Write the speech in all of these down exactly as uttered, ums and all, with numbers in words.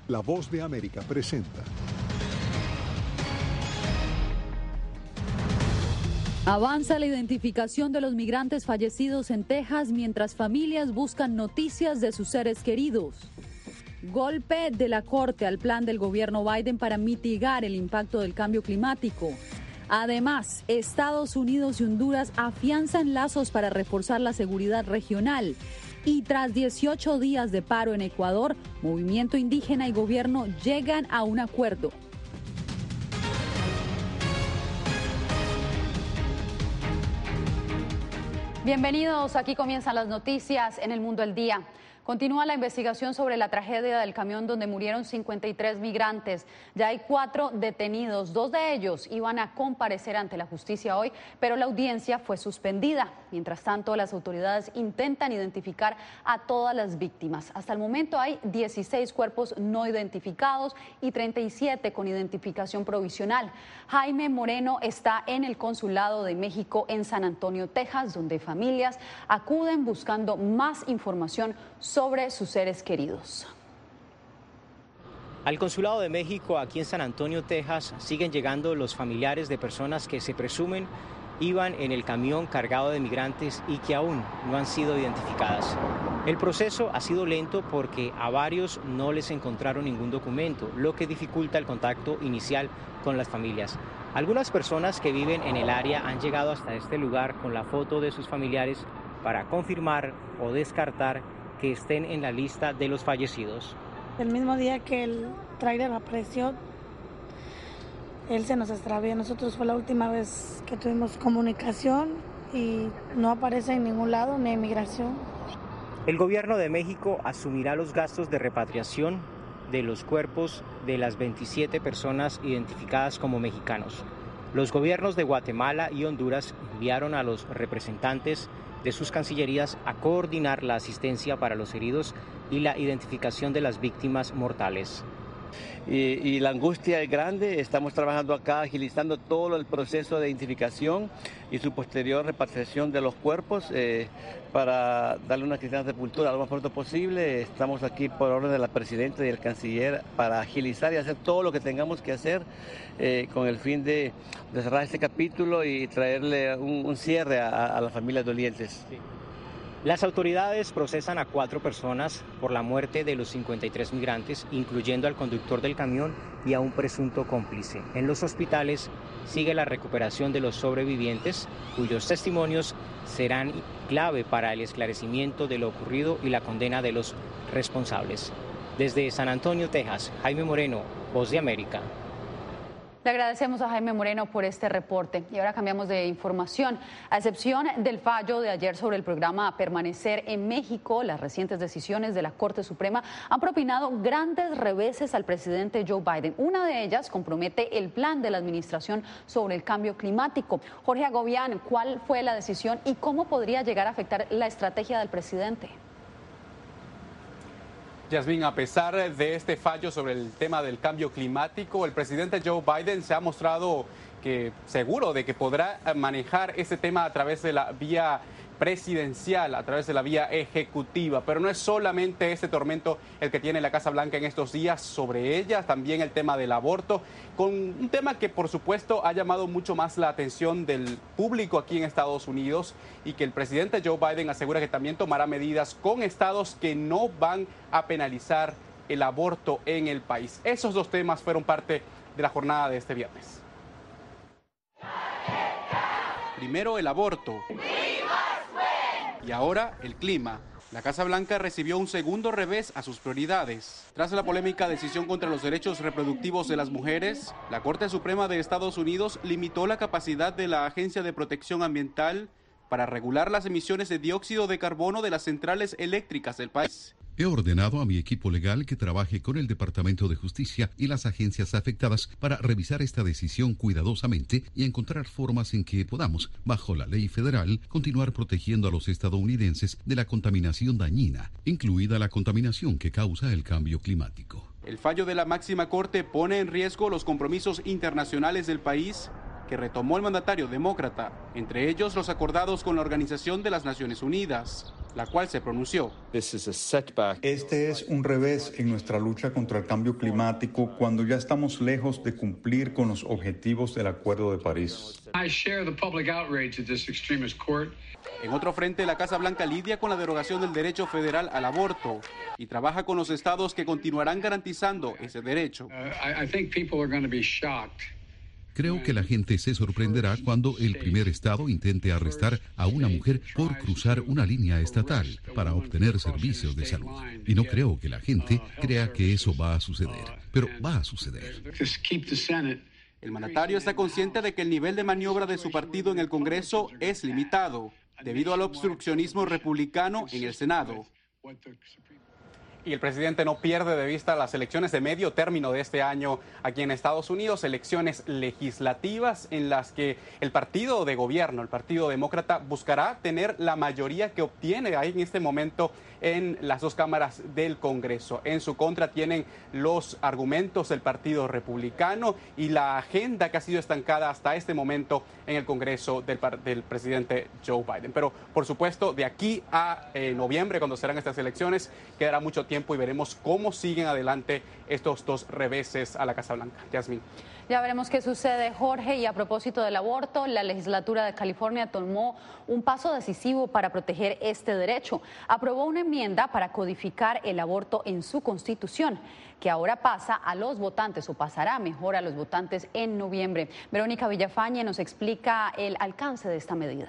La Voz de América presenta. Avanza la identificación de los migrantes fallecidos en Texas mientras familias buscan noticias de sus seres queridos. Golpe de la Corte al plan del gobierno Biden para mitigar el impacto del cambio climático. Además, Estados Unidos y Honduras afianzan lazos para reforzar la seguridad regional. Y tras dieciocho días de paro en Ecuador, movimiento indígena y gobierno llegan a un acuerdo. Bienvenidos, aquí comienzan las noticias en El Mundo al Día. Continúa la investigación sobre la tragedia del camión donde murieron cincuenta y tres migrantes. Ya hay cuatro detenidos. Dos de ellos iban a comparecer ante la justicia hoy, pero la audiencia fue suspendida. Mientras tanto, las autoridades intentan identificar a todas las víctimas. Hasta el momento hay dieciséis cuerpos no identificados y treinta y siete con identificación provisional. Jaime Moreno está en el Consulado de México en San Antonio, Texas, donde familias acuden buscando más información sobre sus seres queridos. Al Consulado de México, aquí en San Antonio, Texas, siguen llegando los familiares de personas que se presumen iban en el camión cargado de migrantes y que aún no han sido identificadas. El proceso ha sido lento porque a varios no les encontraron ningún documento, lo que dificulta el contacto inicial con las familias. Algunas personas que viven en el área han llegado hasta este lugar con la foto de sus familiares para confirmar o descartar que estén en la lista de los fallecidos. El mismo día que el tráiler apareció, él se nos extravió. Nosotros fue la última vez que tuvimos comunicación y no aparece en ningún lado, ni en migración. El gobierno de México asumirá los gastos de repatriación de los cuerpos de las veintisiete personas identificadas como mexicanos. Los gobiernos de Guatemala y Honduras enviaron a los representantes de sus cancillerías a coordinar la asistencia para los heridos y la identificación de las víctimas mortales. Y, y la angustia es grande. Estamos trabajando acá agilizando todo el proceso de identificación y su posterior repatriación de los cuerpos eh, para darle una cristiana sepultura lo más pronto posible. Estamos aquí por orden de la presidenta y el canciller para agilizar y hacer todo lo que tengamos que hacer eh, con el fin de, de cerrar este capítulo y traerle un, un cierre a, a las familias dolientes. Sí. Las autoridades procesan a cuatro personas por la muerte de los cincuenta y tres migrantes, incluyendo al conductor del camión y a un presunto cómplice. En los hospitales sigue la recuperación de los sobrevivientes, cuyos testimonios serán clave para el esclarecimiento de lo ocurrido y la condena de los responsables. Desde San Antonio, Texas, Jaime Moreno, Voz de América. Le agradecemos a Jaime Moreno por este reporte. Y ahora cambiamos de información. A excepción del fallo de ayer sobre el programa Permanecer en México, las recientes decisiones de la Corte Suprema han propinado grandes reveses al presidente Joe Biden. Una de ellas compromete el plan de la administración sobre el cambio climático. Jorge Agobián, ¿cuál fue la decisión y cómo podría llegar a afectar la estrategia del presidente? Yasmín, a pesar de este fallo sobre el tema del cambio climático, el presidente Joe Biden se ha mostrado que seguro de que podrá manejar ese tema a través de la vía presidencial, a través de la vía ejecutiva. Pero no es solamente este tormento el que tiene la Casa Blanca en estos días sobre ella, también el tema del aborto, con un tema que por supuesto ha llamado mucho más la atención del público aquí en Estados Unidos y que el presidente Joe Biden asegura que también tomará medidas con estados que no van a penalizar el aborto en el país. Esos dos temas fueron parte de la jornada de este viernes. Primero el aborto. Y ahora, el clima. La Casa Blanca recibió un segundo revés a sus prioridades. Tras la polémica decisión contra los derechos reproductivos de las mujeres, la Corte Suprema de Estados Unidos limitó la capacidad de la Agencia de Protección Ambiental para regular las emisiones de dióxido de carbono de las centrales eléctricas del país. He ordenado a mi equipo legal que trabaje con el Departamento de Justicia y las agencias afectadas para revisar esta decisión cuidadosamente y encontrar formas en que podamos, bajo la ley federal, continuar protegiendo a los estadounidenses de la contaminación dañina, incluida la contaminación que causa el cambio climático. El fallo de la máxima corte pone en riesgo los compromisos internacionales del país que retomó el mandatario demócrata, entre ellos los acordados con la Organización de las Naciones Unidas. la cual se pronunció. Este es un revés en nuestra lucha contra el cambio climático cuando ya estamos lejos de cumplir con los objetivos del Acuerdo de París. En otro frente, la Casa Blanca lidia con la derogación del derecho federal al aborto y trabaja con los estados que continuarán garantizando ese derecho. Creo que la gente se sorprenderá cuando el primer estado intente arrestar a una mujer por cruzar una línea estatal para obtener servicios de salud. Y no creo que la gente crea que eso va a suceder, pero va a suceder. El mandatario está consciente de que el nivel de maniobra de su partido en el Congreso es limitado, debido al obstruccionismo republicano en el Senado. Y el presidente no pierde de vista las elecciones de medio término de este año aquí en Estados Unidos, elecciones legislativas en las que el partido de gobierno, el Partido Demócrata, buscará tener la mayoría que obtiene ahí en este momento en las dos cámaras del Congreso. En su contra tienen los argumentos del Partido Republicano y la agenda que ha sido estancada hasta este momento en el Congreso del, del presidente Joe Biden. Pero, por supuesto, de aquí a eh, noviembre, cuando serán estas elecciones, quedará mucho tiempo y veremos cómo siguen adelante estos dos reveses a la Casa Blanca. Yasmín. Ya veremos qué sucede, Jorge. Y a propósito del aborto, la legislatura de California tomó un paso decisivo para proteger este derecho. Aprobó una enmienda para codificar el aborto en su constitución, que ahora pasa a los votantes, o pasará mejor a los votantes en noviembre. Verónica Villafañe nos explica el alcance de esta medida.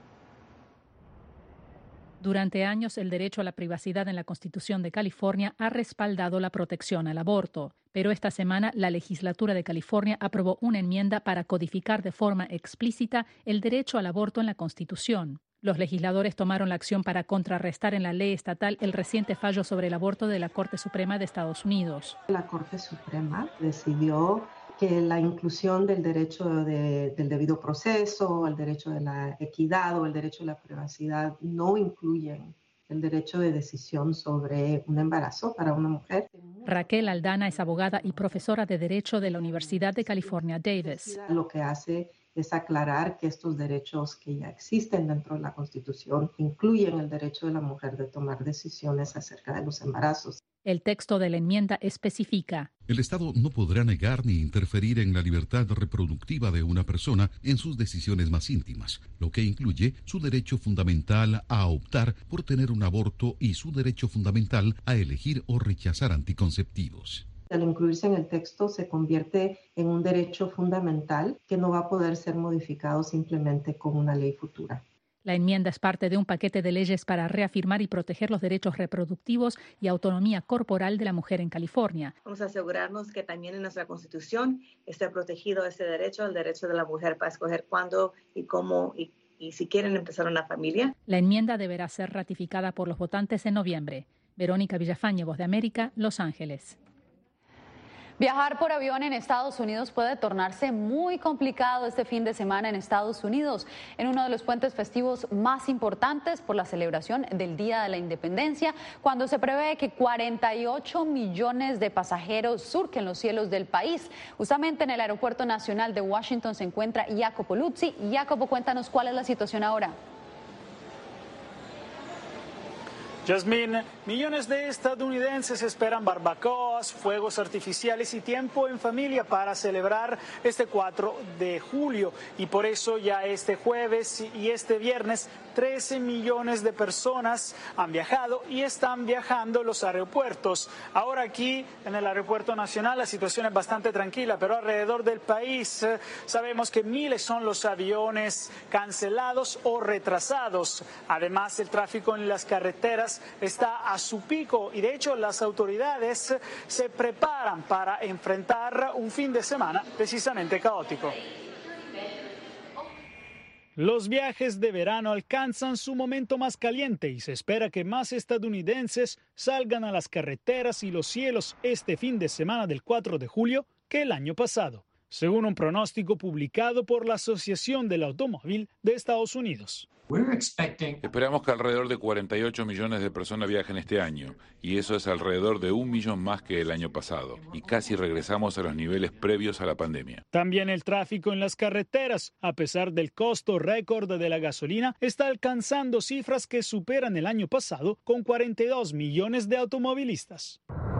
Durante años, el derecho a la privacidad en la Constitución de California ha respaldado la protección al aborto. Pero esta semana, la legislatura de California aprobó una enmienda para codificar de forma explícita el derecho al aborto en la Constitución. Los legisladores tomaron la acción para contrarrestar en la ley estatal el reciente fallo sobre el aborto de la Corte Suprema de Estados Unidos. La Corte Suprema decidió que la inclusión del derecho de, del debido proceso, el derecho de la equidad o el derecho a la privacidad no incluyen el derecho de decisión sobre un embarazo para una mujer. Raquel Aldana es abogada y profesora de Derecho de la Universidad de California, Davis. Lo que hace es aclarar que estos derechos que ya existen dentro de la Constitución incluyen el derecho de la mujer de tomar decisiones acerca de los embarazos. El texto de la enmienda especifica: el Estado no podrá negar ni interferir en la libertad reproductiva de una persona en sus decisiones más íntimas, lo que incluye su derecho fundamental a optar por tener un aborto y su derecho fundamental a elegir o rechazar anticonceptivos. Al incluirse en el texto se convierte en un derecho fundamental que no va a poder ser modificado simplemente con una ley futura. La enmienda es parte de un paquete de leyes para reafirmar y proteger los derechos reproductivos y autonomía corporal de la mujer en California. Vamos a asegurarnos que también en nuestra Constitución esté protegido ese derecho, el derecho de la mujer para escoger cuándo y cómo y, y si quieren empezar una familia. La enmienda deberá ser ratificada por los votantes en noviembre. Verónica Villafañe, Voz de América, Los Ángeles. Viajar por avión en Estados Unidos puede tornarse muy complicado este fin de semana en Estados Unidos, en uno de los puentes festivos más importantes por la celebración del Día de la Independencia, cuando se prevé que cuarenta y ocho millones de pasajeros surquen los cielos del país. Justamente en el Aeropuerto Nacional de Washington se encuentra Jacopo Luzzi. Jacopo, cuéntanos cuál es la situación ahora. Yasmín, millones de estadounidenses esperan barbacoas, fuegos artificiales y tiempo en familia para celebrar este cuatro de julio. Y por eso ya este jueves y este viernes trece millones de personas han viajado y están viajando los aeropuertos. Ahora aquí en el Aeropuerto Nacional la situación es bastante tranquila, pero alrededor del país eh, sabemos que miles son los aviones cancelados o retrasados. Además, el tráfico en las carreteras está a su pico y de hecho las autoridades se preparan para enfrentar un fin de semana precisamente caótico. Los viajes de verano alcanzan su momento más caliente y se espera que más estadounidenses salgan a las carreteras y los cielos este fin de semana del cuatro de julio que el año pasado, según un pronóstico publicado por la Asociación del Automóvil de Estados Unidos. Esperamos que alrededor de cuarenta y ocho millones de personas viajen este año, y eso es alrededor de un millón más que el año pasado, y casi regresamos a los niveles previos a la pandemia. También el tráfico en las carreteras, a pesar del costo récord de la gasolina, está alcanzando cifras que superan el año pasado con cuarenta y dos millones de automovilistas.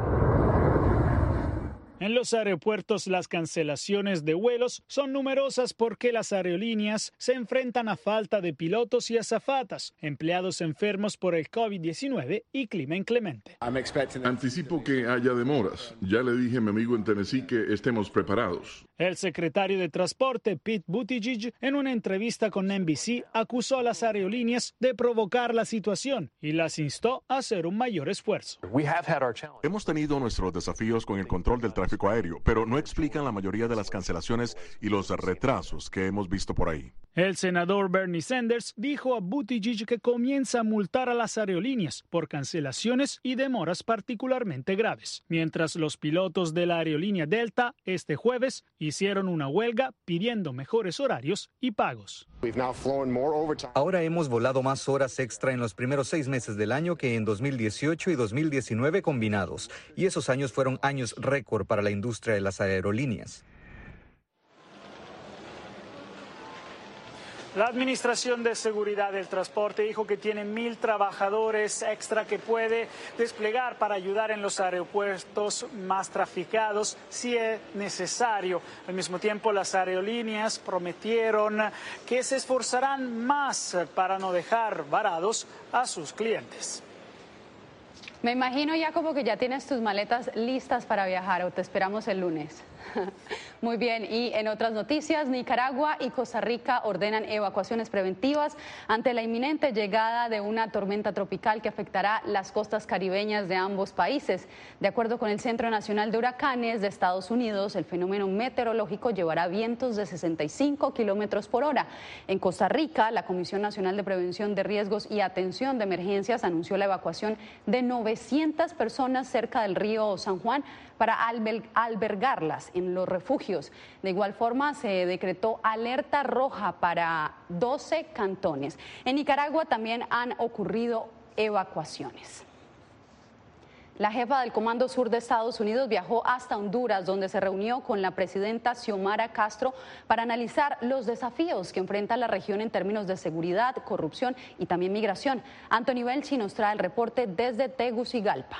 En los aeropuertos las cancelaciones de vuelos son numerosas porque las aerolíneas se enfrentan a falta de pilotos y azafatas, empleados enfermos por el COVID diecinueve y clima inclemente. Anticipo que haya demoras. Ya le dije a mi amigo en Tennessee que estemos preparados. El secretario de Transporte, Pete Buttigieg, en una entrevista con N B C, acusó a las aerolíneas de provocar la situación y las instó a hacer un mayor esfuerzo. Hemos tenido nuestros desafíos con el control del tráfico aéreo, pero no explican la mayoría de las cancelaciones y los retrasos que hemos visto por ahí. El senador Bernie Sanders dijo a Buttigieg que comienza a multar a las aerolíneas por cancelaciones y demoras particularmente graves, mientras los pilotos de la aerolínea Delta este jueves hicieron una huelga pidiendo mejores horarios y pagos. Ahora hemos volado más horas extra en los primeros seis meses del año que en dos mil dieciocho y dos mil diecinueve combinados, y esos años fueron años récord para la industria de las aerolíneas. La Administración de Seguridad del Transporte dijo que tiene mil trabajadores extra que puede desplegar para ayudar en los aeropuertos más traficados si es necesario. Al mismo tiempo, las aerolíneas prometieron que se esforzarán más para no dejar varados a sus clientes. Me imagino ya como que ya tienes tus maletas listas para viajar o te esperamos el lunes. Muy bien, y en otras noticias, Nicaragua y Costa Rica ordenan evacuaciones preventivas ante la inminente llegada de una tormenta tropical que afectará las costas caribeñas de ambos países. De acuerdo con el Centro Nacional de Huracanes de Estados Unidos, el fenómeno meteorológico llevará vientos de sesenta y cinco kilómetros por hora. En Costa Rica, la Comisión Nacional de Prevención de Riesgos y Atención de Emergencias anunció la evacuación de novecientas personas cerca del río San Juan para albergarlas en los refugios. De igual forma, se decretó alerta roja para doce cantones. En Nicaragua también han ocurrido evacuaciones. La jefa del Comando Sur de Estados Unidos viajó hasta Honduras, donde se reunió con la presidenta Xiomara Castro para analizar los desafíos que enfrenta la región en términos de seguridad, corrupción y también migración. Anthony Belchi nos trae el reporte desde Tegucigalpa.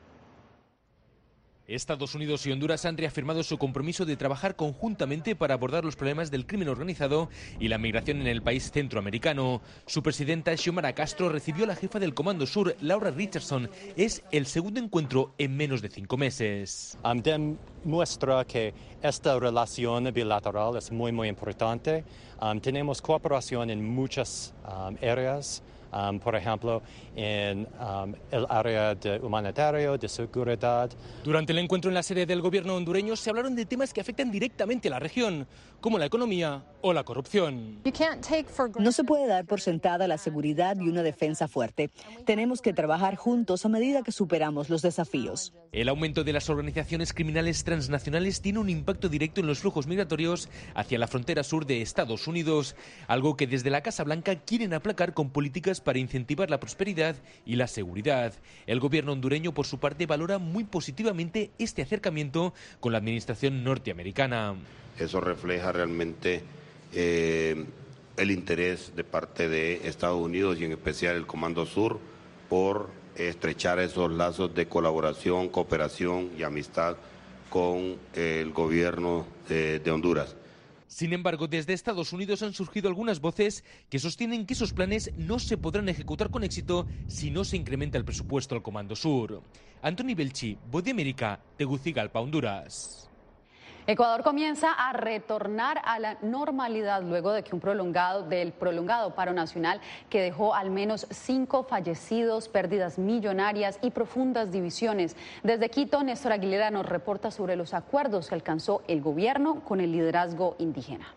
Estados Unidos y Honduras han reafirmado su compromiso de trabajar conjuntamente para abordar los problemas del crimen organizado y la migración en el país centroamericano. Su presidenta Xiomara Castro recibió a la jefa del Comando Sur, Laura Richardson. Es el segundo encuentro en menos de cinco meses. Um, demuestra que esta relación bilateral es muy, muy importante. Um, tenemos cooperación en muchas um, áreas. Um, por ejemplo, en um, el área de humanitario, de seguridad. Durante el encuentro en la sede del gobierno hondureño se hablaron de temas que afectan directamente a la región, como la economía o la corrupción. No se puede dar por sentada la seguridad y una defensa fuerte. Tenemos que trabajar juntos a medida que superamos los desafíos. El aumento de las organizaciones criminales transnacionales tiene un impacto directo en los flujos migratorios hacia la frontera sur de Estados Unidos, algo que desde la Casa Blanca quieren aplacar con políticas para incentivar la prosperidad y la seguridad. El gobierno hondureño, por su parte, valora muy positivamente este acercamiento con la administración norteamericana. Eso refleja realmente eh, el interés de parte de Estados Unidos y en especial el Comando Sur por estrechar esos lazos de colaboración, cooperación y amistad con el gobierno de, de Honduras. Sin embargo, desde Estados Unidos han surgido algunas voces que sostienen que esos planes no se podrán ejecutar con éxito si no se incrementa el presupuesto al Comando Sur. Anthony Belchi, Voz de América, Tegucigalpa, Honduras. Ecuador comienza a retornar a la normalidad luego de que un prolongado del prolongado paro nacional que dejó al menos cinco fallecidos, pérdidas millonarias y profundas divisiones. Desde Quito, Néstor Aguilera nos reporta sobre los acuerdos que alcanzó el gobierno con el liderazgo indígena.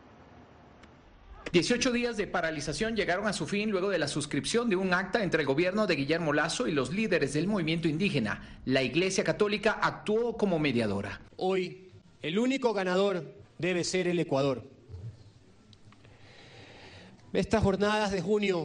dieciocho días de paralización llegaron a su fin luego de la suscripción de un acta entre el gobierno de Guillermo Lasso y los líderes del movimiento indígena. La Iglesia Católica actuó como mediadora. Hoy, el único ganador debe ser el Ecuador. Estas jornadas de junio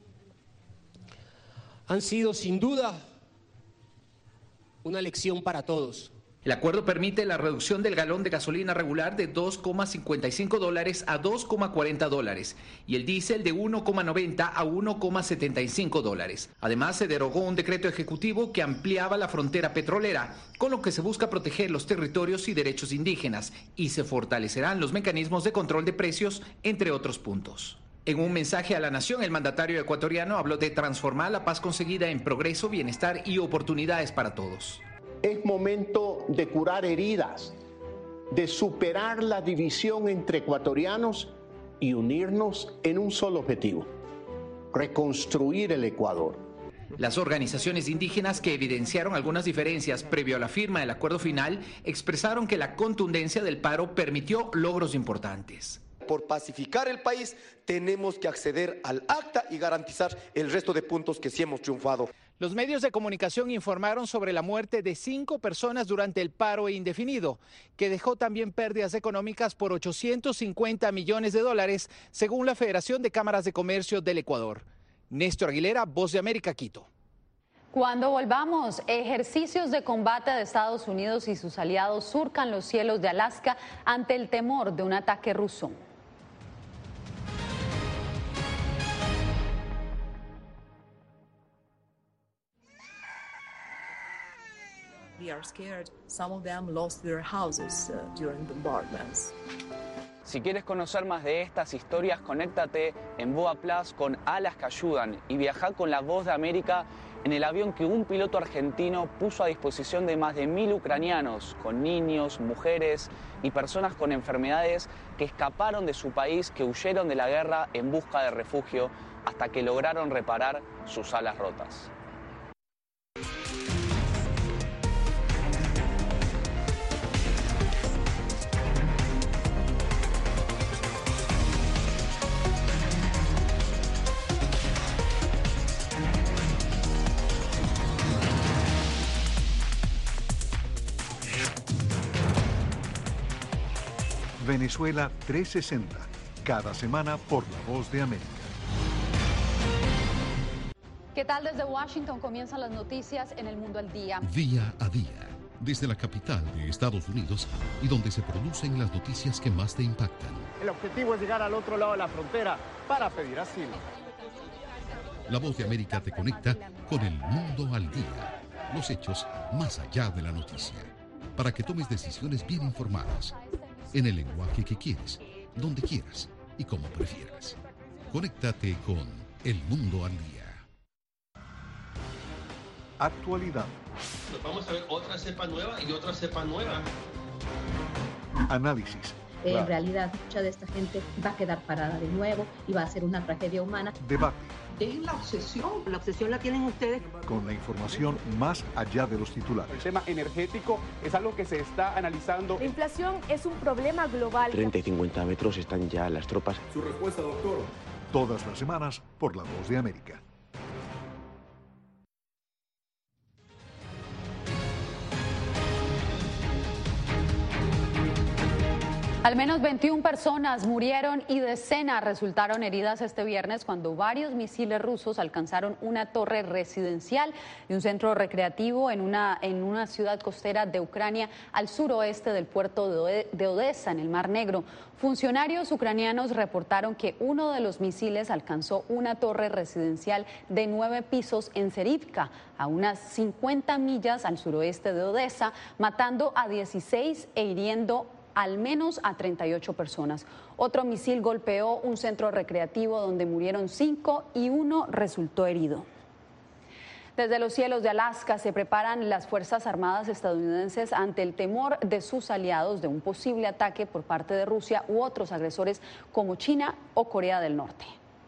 han sido sin duda una lección para todos. El acuerdo permite la reducción del galón de gasolina regular de dos coma cincuenta y cinco dólares a dos coma cuarenta dólares y el diésel de uno coma noventa a uno coma setenta y cinco dólares. Además, se derogó un decreto ejecutivo que ampliaba la frontera petrolera, con lo que se busca proteger los territorios y derechos indígenas y se fortalecerán los mecanismos de control de precios, entre otros puntos. En un mensaje a la nación, el mandatario ecuatoriano habló de transformar la paz conseguida en progreso, bienestar y oportunidades para todos. Es momento de curar heridas, de superar la división entre ecuatorianos y unirnos en un solo objetivo: reconstruir el Ecuador. Las organizaciones indígenas, que evidenciaron algunas diferencias previo a la firma del acuerdo final, expresaron que la contundencia del paro permitió logros importantes. Por pacificar el país, tenemos que acceder al acta y garantizar el resto de puntos que sí hemos triunfado. Los medios de comunicación informaron sobre la muerte de cinco personas durante el paro indefinido, que dejó también pérdidas económicas por ochocientos cincuenta millones de dólares, según la Federación de Cámaras de Comercio del Ecuador. Néstor Aguilera, Voz de América, Quito. Cuando volvamos, ejercicios de combate de Estados Unidos y sus aliados surcan los cielos de Alaska ante el temor de un ataque ruso. They are scared. Some of them lost their houses uh, during bombardments. Si quieres conocer más de estas historias, conéctate en Boa Plus con Alas que Ayudan y viaja con la Voz de América en el avión que un piloto argentino puso a disposición de más de mil ucranianos, con niños, mujeres y personas con enfermedades que escaparon de su país, que huyeron de la guerra en busca de refugio hasta que lograron reparar sus alas rotas. Venezuela trescientos sesenta, cada semana por La Voz de América. ¿Qué tal? Desde Washington comienzan las noticias en El Mundo al Día. Día a día, desde la capital de Estados Unidos y donde se producen las noticias que más te impactan. El objetivo es llegar al otro lado de la frontera para pedir asilo. La Voz de América te conecta con El Mundo al Día, los hechos más allá de la noticia, para que tomes decisiones bien informadas, en el lenguaje que quieres, donde quieras y como prefieras. Conéctate con El Mundo al Día. Actualidad. Nos vamos a ver otra cepa nueva y otra cepa nueva. Análisis. En claro. realidad, mucha de esta gente va a quedar parada de nuevo y va a ser una tragedia humana. Debate. Dejen la obsesión, la obsesión la tienen ustedes. Con la información más allá de los titulares. El tema energético es algo que se está analizando. La inflación es un problema global. treinta y cincuenta metros están ya las tropas. Su respuesta, doctor. Todas las semanas por La Voz de América. Al menos veintiuna personas murieron y decenas resultaron heridas este viernes cuando varios misiles rusos alcanzaron una torre residencial y un centro recreativo en una, en una ciudad costera de Ucrania al suroeste del puerto de Odessa, en el Mar Negro. Funcionarios ucranianos reportaron que uno de los misiles alcanzó una torre residencial de nueve pisos en Serivka, a unas cincuenta millas al suroeste de Odessa, matando a dieciséis e hiriendo al menos a treinta y ocho personas. Otro misil golpeó un centro recreativo donde murieron cinco y uno resultó herido. Desde los cielos de Alaska se preparan las Fuerzas Armadas estadounidenses ante el temor de sus aliados de un posible ataque por parte de Rusia u otros agresores como China o Corea del Norte.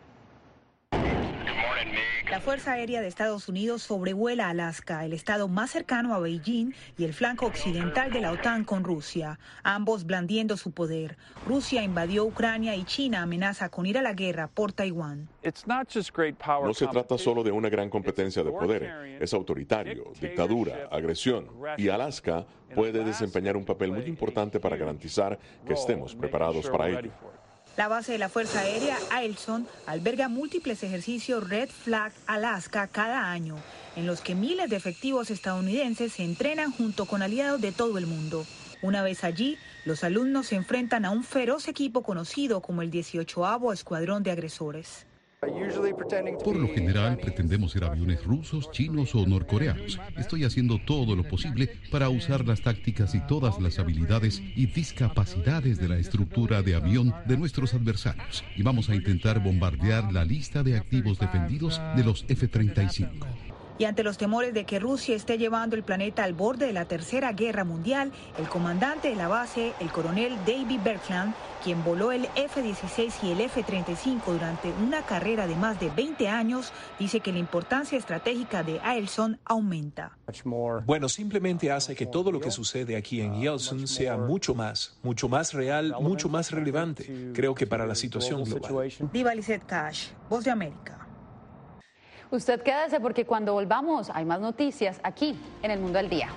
La Fuerza Aérea de Estados Unidos sobrevuela Alaska, el estado más cercano a Beijing y el flanco occidental de la OTAN con Rusia, ambos blandiendo su poder. Rusia invadió Ucrania y China amenaza con ir a la guerra por Taiwán. No se trata solo de una gran competencia de poder, es autoritario, dictadura, agresión, y Alaska puede desempeñar un papel muy importante para garantizar que estemos preparados para ello. La base de la Fuerza Aérea Eielson alberga múltiples ejercicios Red Flag Alaska cada año, en los que miles de efectivos estadounidenses se entrenan junto con aliados de todo el mundo. Una vez allí, los alumnos se enfrentan a un feroz equipo conocido como el dieciochoavo Escuadrón de Agresores. Por lo general, pretendemos ser aviones rusos, chinos o norcoreanos. Estoy haciendo todo lo posible para usar las tácticas y todas las habilidades y discapacidades de la estructura de avión de nuestros adversarios. Y vamos a intentar bombardear la lista de activos defendidos de los F treinta y cinco. Y ante los temores de que Rusia esté llevando el planeta al borde de la Tercera Guerra Mundial, el comandante de la base, el coronel David Berkland, quien voló el F dieciséis y el F treinta y cinco durante una carrera de más de veinte años, dice que la importancia estratégica de Eielson aumenta. Bueno, simplemente hace que todo lo que sucede aquí en Eielson sea mucho más, mucho más real, mucho más relevante, creo que para la situación global. Diva Lizette Cash, Voz de América. Usted quédese porque cuando volvamos hay más noticias aquí en El Mundo al Día.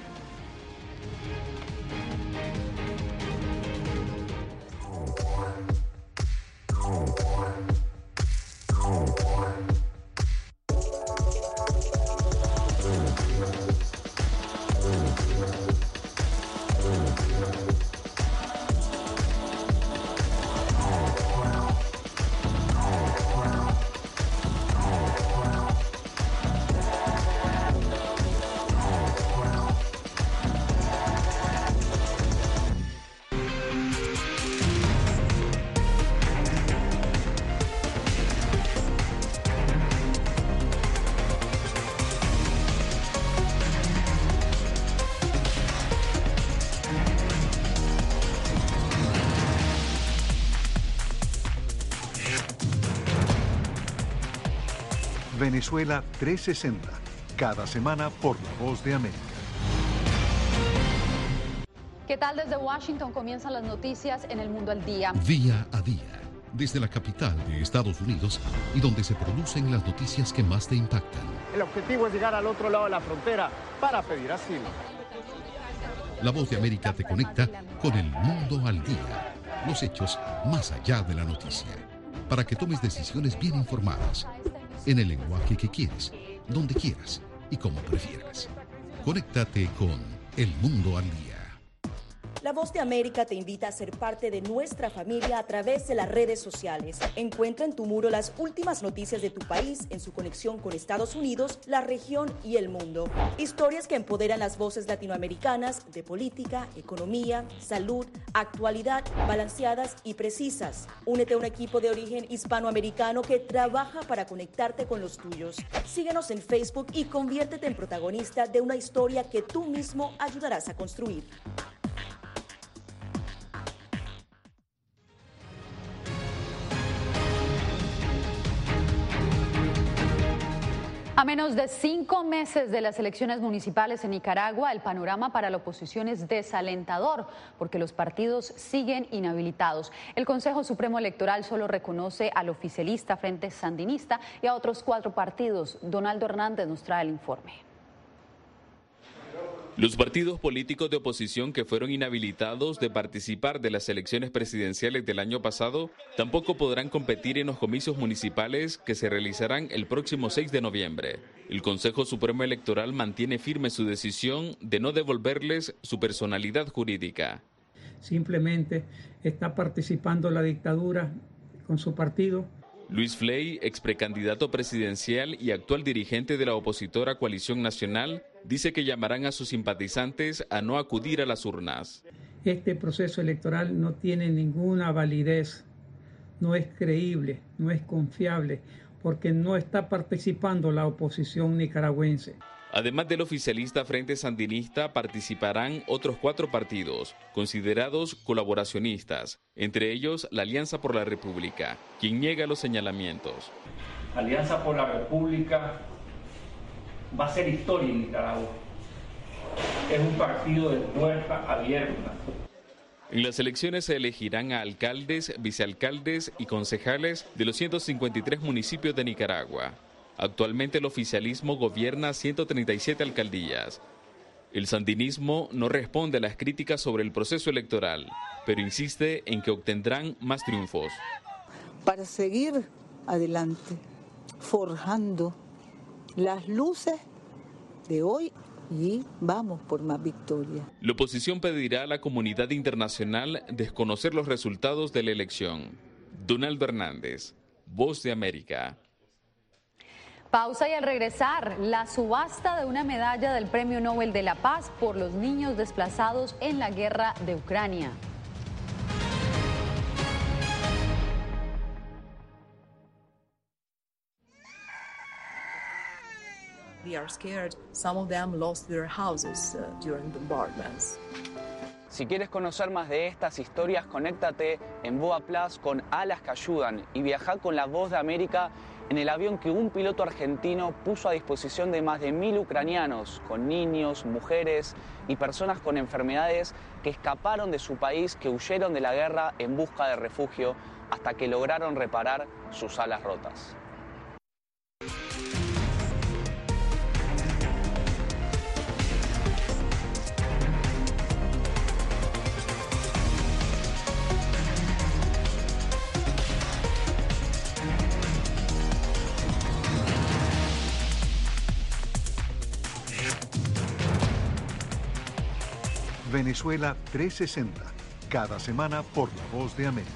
Venezuela trescientos sesenta, cada semana por La Voz de América. ¿Qué tal? Desde Washington comienzan las noticias en El Mundo al Día. Día a día, desde la capital de Estados Unidos y donde se producen las noticias que más te impactan. El objetivo es llegar al otro lado de la frontera para pedir asilo. La Voz de América te conecta con El Mundo al Día. Los hechos más allá de la noticia. Para que tomes decisiones bien informadas. En el lenguaje que quieres, donde quieras y como prefieras. Conéctate con El Mundo al Día. La Voz de América te invita a ser parte de nuestra familia a través de las redes sociales. Encuentra en tu muro las últimas noticias de tu país en su conexión con Estados Unidos, la región y el mundo. Historias que empoderan las voces latinoamericanas de política, economía, salud, actualidad, balanceadas y precisas. Únete a un equipo de origen hispanoamericano que trabaja para conectarte con los tuyos. Síguenos en Facebook y conviértete en protagonista de una historia que tú mismo ayudarás a construir. A menos de cinco meses de las elecciones municipales en Nicaragua, el panorama para la oposición es desalentador porque los partidos siguen inhabilitados. El Consejo Supremo Electoral solo reconoce al oficialista Frente Sandinista y a otros cuatro partidos. Donaldo Hernández nos trae el informe. Los partidos políticos de oposición que fueron inhabilitados de participar de las elecciones presidenciales del año pasado tampoco podrán competir en los comicios municipales que se realizarán el próximo seis de noviembre. El Consejo Supremo Electoral mantiene firme su decisión de no devolverles su personalidad jurídica. Simplemente está participando la dictadura con su partido. Luis Fley, ex precandidato presidencial y actual dirigente de la opositora Coalición Nacional, dice que llamarán a sus simpatizantes a no acudir a las urnas. Este proceso electoral no tiene ninguna validez, no es creíble, no es confiable, porque no está participando la oposición nicaragüense. Además del oficialista Frente Sandinista, participarán otros cuatro partidos, considerados colaboracionistas, entre ellos la Alianza por la República, quien niega los señalamientos. Alianza por la República va a ser historia en Nicaragua. Es un partido de puerta abierta. En las elecciones se elegirán a alcaldes, vicealcaldes y concejales de los ciento cincuenta y tres municipios de Nicaragua. Actualmente el oficialismo gobierna ciento treinta y siete alcaldías. El sandinismo no responde a las críticas sobre el proceso electoral, pero insiste en que obtendrán más triunfos. para seguir adelante, forjando las luces de hoy y vamos por más victoria. La oposición pedirá a la comunidad internacional desconocer los resultados de la elección. Donaldo Hernández, Voz de América. Pausa y al regresar, la subasta de una medalla del Premio Nobel de la Paz por los niños desplazados en la guerra de Ucrania. They are scared. Some of them lost their houses uh, during bombardments. Si quieres conocer más de estas historias, conéctate en Boa Plus con Alas que Ayudan y viaja con la Voz de América en el avión que un piloto argentino puso a disposición de más de mil ucranianos, con niños, mujeres y personas con enfermedades que escaparon de su país, que huyeron de la guerra en busca de refugio hasta que lograron reparar sus alas rotas. Venezuela trescientos sesenta, cada semana por La Voz de América.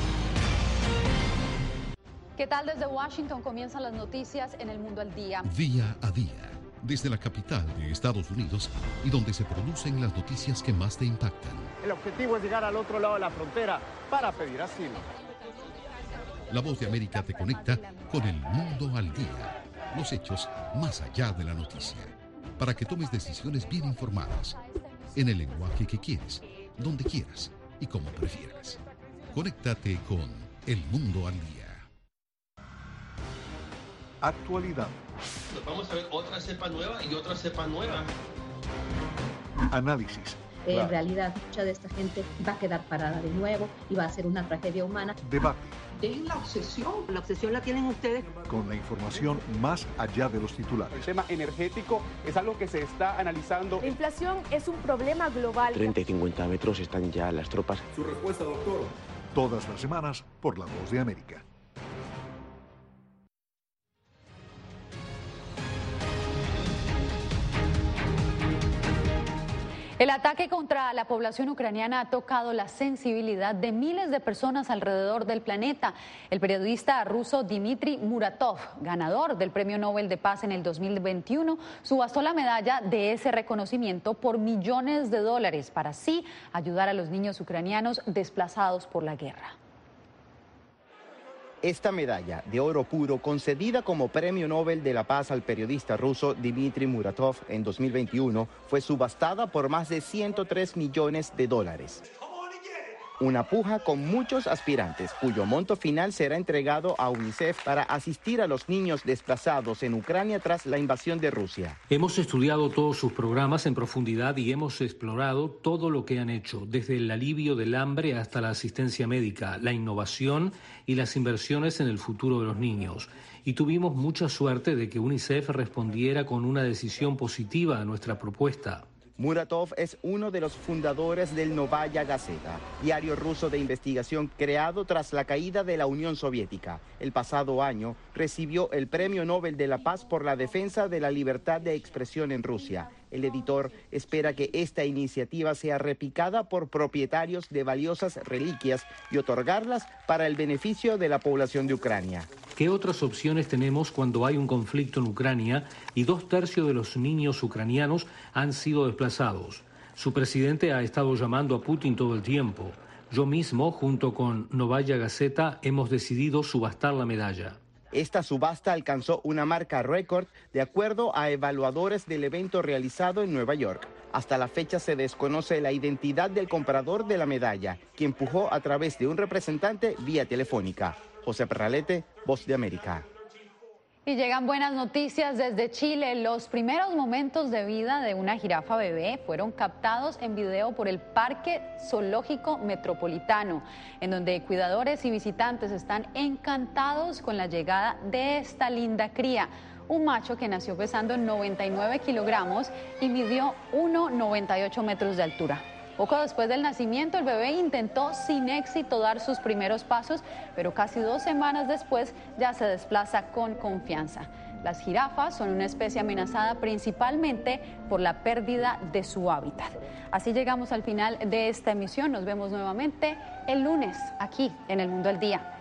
¿Qué tal? Desde Washington comienzan las noticias en El Mundo al Día. Día a día, desde la capital de Estados Unidos y donde se producen las noticias que más te impactan. El objetivo es llegar al otro lado de la frontera para pedir asilo. La Voz de América te conecta con El Mundo al Día, los hechos más allá de la noticia, para que tomes decisiones bien informadas, en el lenguaje que quieres, donde quieras y como prefieras. Conéctate con El Mundo al Día. Actualidad. Vamos a ver otra cepa nueva y otra cepa nueva. Análisis. En claro. realidad, mucha de esta gente va a quedar parada de nuevo y va a ser una tragedia humana. Debate. Dejen la obsesión. La obsesión la tienen ustedes. Con la información más allá de los titulares. El tema energético es algo que se está analizando. La inflación es un problema global. treinta y cincuenta metros están ya las tropas. Su respuesta, doctor. Todas las semanas por La Voz de América. El ataque contra la población ucraniana ha tocado la sensibilidad de miles de personas alrededor del planeta. El periodista ruso Dmitry Muratov, ganador del Premio Nobel de Paz en el dos mil veintiuno, subastó la medalla de ese reconocimiento por millones de dólares para así ayudar a los niños ucranianos desplazados por la guerra. Esta medalla de oro puro, concedida como Premio Nobel de la Paz al periodista ruso Dmitry Muratov en dos mil veintiuno, fue subastada por más de ciento tres millones de dólares. Una puja con muchos aspirantes, cuyo monto final será entregado a UNICEF para asistir a los niños desplazados en Ucrania tras la invasión de Rusia. Hemos estudiado todos sus programas en profundidad y hemos explorado todo lo que han hecho, desde el alivio del hambre hasta la asistencia médica, la innovación y las inversiones en el futuro de los niños. Y tuvimos mucha suerte de que UNICEF respondiera con una decisión positiva a nuestra propuesta. Muratov es uno de los fundadores del Novaya Gazeta, diario ruso de investigación creado tras la caída de la Unión Soviética. El pasado año recibió el Premio Nobel de la Paz por la defensa de la libertad de expresión en Rusia. El editor espera que esta iniciativa sea replicada por propietarios de valiosas reliquias y otorgarlas para el beneficio de la población de Ucrania. ¿Qué otras opciones tenemos cuando hay un conflicto en Ucrania y dos tercios de los niños ucranianos han sido desplazados? Su presidente ha estado llamando a Putin todo el tiempo. Yo mismo, junto con Novaya Gazeta, hemos decidido subastar la medalla. Esta subasta alcanzó una marca récord de acuerdo a evaluadores del evento realizado en Nueva York. Hasta la fecha se desconoce la identidad del comprador de la medalla, quien pujó a través de un representante vía telefónica. José Perralete, Voz de América. Y llegan buenas noticias desde Chile. Los primeros momentos de vida de una jirafa bebé fueron captados en video por el Parque Zoológico Metropolitano, en donde cuidadores y visitantes están encantados con la llegada de esta linda cría. Un macho que nació pesando noventa y nueve kilogramos y midió uno coma noventa y ocho metros de altura. Poco después del nacimiento, el bebé intentó sin éxito dar sus primeros pasos, pero casi dos semanas después ya se desplaza con confianza. Las jirafas son una especie amenazada principalmente por la pérdida de su hábitat. Así llegamos al final de esta emisión. Nos vemos nuevamente el lunes aquí en El Mundo al Día.